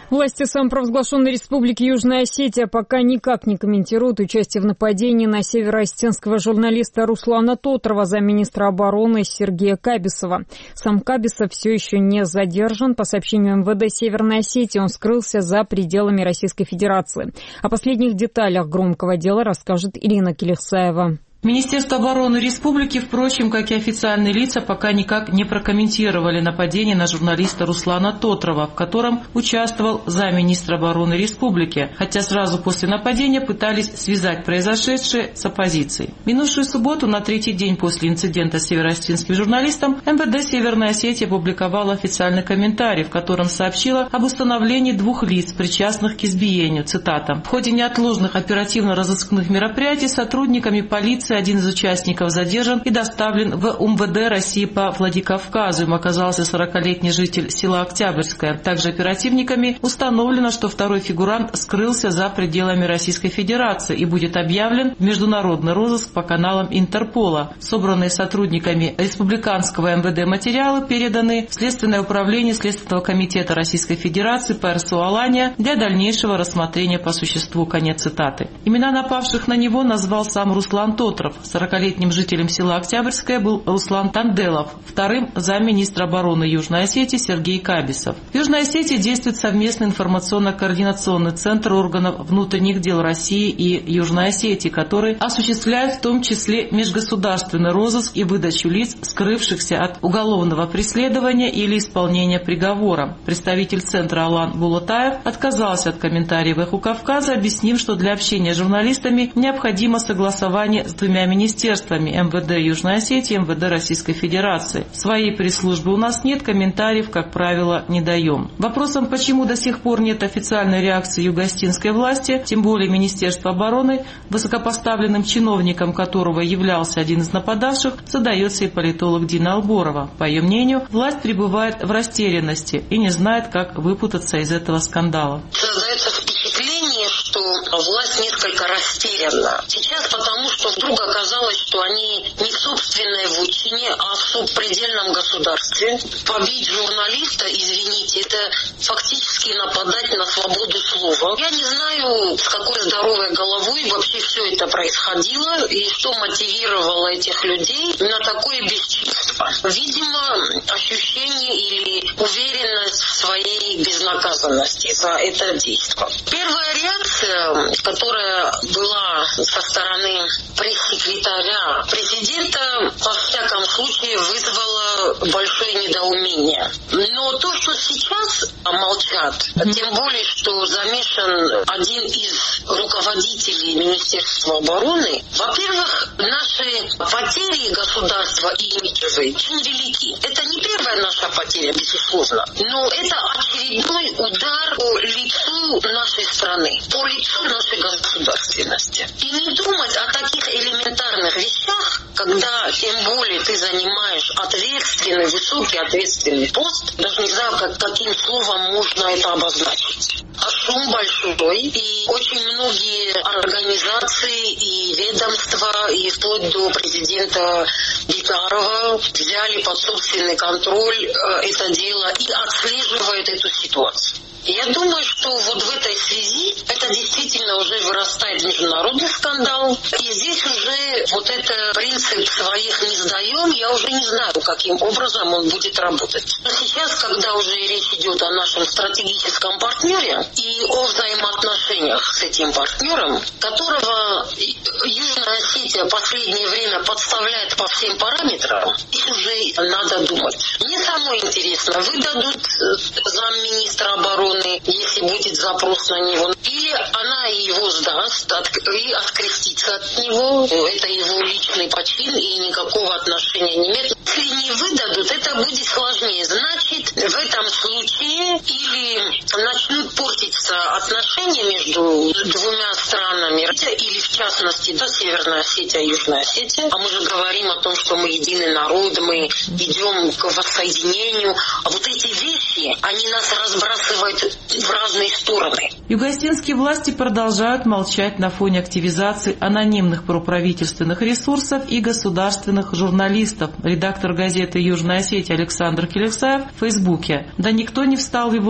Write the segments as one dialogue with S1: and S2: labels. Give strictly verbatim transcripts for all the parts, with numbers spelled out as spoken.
S1: Власти самопровозглашенной республики Южная Осетия пока никак не комментируют участие в нападении на североосетинского журналиста Руслана Тотрова, замминистра обороны Сергея Кабисова. Сам Кабисов все еще не задержан. По сообщению эм вэ дэ Северной Осетии, он скрылся за пределами Российской Федерации. О последних деталях громкого дела расскажет Ирина Келихсаева.
S2: Министерство обороны республики, впрочем, как и официальные лица, пока никак не прокомментировали нападение на журналиста Руслана Тотрова, в котором участвовал замминистра обороны республики, хотя сразу после нападения пытались связать произошедшее с оппозицией. В минувшую субботу, на третий день после инцидента с североосетинским журналистом, эм вэ дэ Северной Осетии опубликовала официальный комментарий, в котором сообщила об установлении двух лиц, причастных к избиению. Цитата. В ходе неотложных оперативно-розыскных мероприятий сотрудниками полиции один из участников задержан и доставлен в эм вэ дэ России по Владикавказу. Им оказался сорокалетний житель села Октябрьское. Также оперативниками установлено, что второй фигурант скрылся за пределами Российской Федерации и будет объявлен в международный розыск по каналам Интерпола. Собранные сотрудниками республиканского эм вэ дэ материалы переданы в Следственное управление Следственного комитета Российской Федерации по эр эс у Алания для дальнейшего рассмотрения по существу. Конец цитаты. Имена напавших на него назвал сам Руслан Тотров. сорокалетним жителем села Октябрьское был Руслан Танделов, вторым замминистра обороны Южной Осетии Сергей Кабисов. В Южной Осетии действует совместный информационно-координационный центр органов внутренних дел России и Южной Осетии, который осуществляет в том числе межгосударственный розыск и выдачу лиц, скрывшихся от уголовного преследования или исполнения приговора. Представитель центра Алан Булатаев отказался от комментариев «Эху Кавказа», объяснив, что для общения с журналистами необходимо согласование с двумя министерствами эм вэ дэ Южной Осетии и эм вэ дэ Российской Федерации. Своей пресс-службы у нас нет, комментариев, как правило, не даем. Вопросом, почему до сих пор нет официальной реакции юго-осетинской власти, тем более Министерства обороны, высокопоставленным чиновником которого являлся один из нападавших, задается и политолог Дина Алборова. По ее мнению, власть пребывает в растерянности и не знает, как выпутаться из этого скандала.
S3: Создается впечатление, что власть несколько растеряна. Сейчас потому, что вдруг оказалось, что они не в собственной вотчине, а в субпредельном государстве. Побить журналиста, извините, это фактически нападать на свободу слова. Я не знаю, с какой здоровой головой вообще все это происходило и что мотивировало этих людей на такое бесчинство. Видимо, ощущение или уверенность в своей безнаказанности за это действие. Первая реакция, которая была со стороны пресс-секретаря президента, во всяком случае, вызвало большое недоумение. Но то, что сейчас молчат, тем более, что замешан один из руководителей Министерства обороны, во-первых, наши потери государства и имиджевые очень велики. Это не первая наша потеря, безусловно, но это очередной удар по лицу нашей страны, по лицу нашей государственности. И не думать о таких элементарных вещах, когда тем более ты занимаешь ответственный, высокий ответственный пост, даже не знаю, как, каким словом можно это обозначить. А шум большой, и очень многие организации и ведомства, и вплоть до президента Бикарова взяли под собственный контроль это дело и отслеживают эту ситуацию. Я думаю, что вот в этой связи это действительно уже вырастает в международный скандал. И здесь уже вот этот принцип «своих не сдаем», я уже не знаю, каким образом он будет работать. Но сейчас, когда уже речь идет о нашем стратегическом партнере и о взаимоотношениях с этим партнером, которого Южная Осетия в последнее время подставляет по всем параметрам, здесь уже надо думать. Мне самое интересно, выдадут замминистра обороны, если будет запрос на него, или она его сдаст и открестится от него, это его личный почин и никакого отношения не имеет. Если не выдадут, это будет сложнее. Значит, в этом случае или начнут портиться отношения между двумя странами, или в частности, да, Северная Осетия и Южная Осетия, а мы же говорим о том, что мы единый народ, мы идем к воссоединению, а вот эти вещи, они нас разбрасывают в разные стороны.
S2: Юго-осетинские власти продолжают молчать на фоне активизации анонимных проправительственных ресурсов и государственных журналистов. Редактор газеты «Южная Осетия» Александр Келихсаев в Фейсбуке. Да никто не встал в его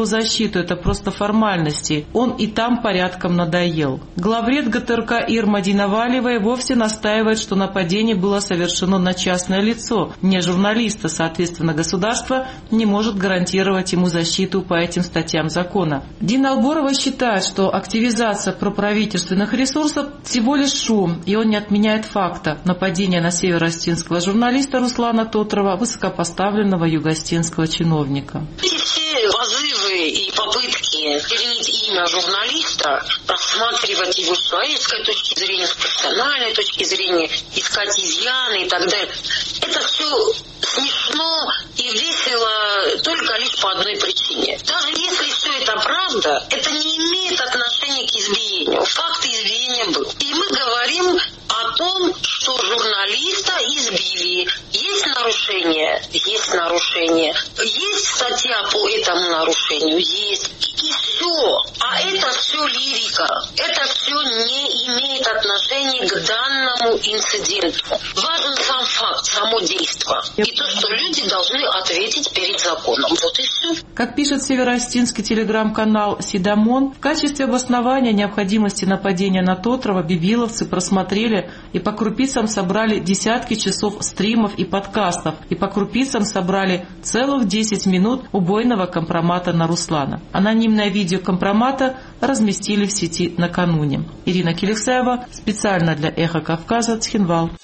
S2: его защиту, это просто формальности. Он и там порядком надоел. Главред ГТРК Ирма Динавалева вовсе настаивает, что нападение было совершено на частное лицо, не журналиста. Соответственно, государство не может гарантировать ему защиту по этим статьям закона. Дина Алборова считает, что активизация проправительственных ресурсов всего лишь шум, и он не отменяет факта нападения на североостинского журналиста Руслана Тотрова, высокопоставленного югоостинского чиновника.
S3: Все позывы и попытки переменить имя журналиста, рассматривать его с человеческой точки зрения, с профессиональной точки зрения, искать изъяны и так далее, это все смешно и весело только лишь по одной причине. Даже если все это правда, это не имеет отношения к избиению. Факт избиения был. И мы говорим о том, что журналиста избили. Есть нарушение? Есть нарушение. Есть статья по этому нарушению? Есть. И все. А это все лирика. Это все не имеет отношения к данному инциденту. Важен сам факт, само действо. И то, что люди должны ответить перед законом. Вот и все.
S2: Как пишет североостинский телеграм-канал «Сидамон», в качестве обоснования необходимости нападения на Тотрова бибиловцы просмотрели и по крупицам собрали десятки часов стримов и подкастов, и по крупицам собрали целых десять минут убойного компромата на Руслана. Анонимное видео компромата разместили в сети накануне. Ирина Келексаева специально для «Эхо Кавказа», Цхинвал.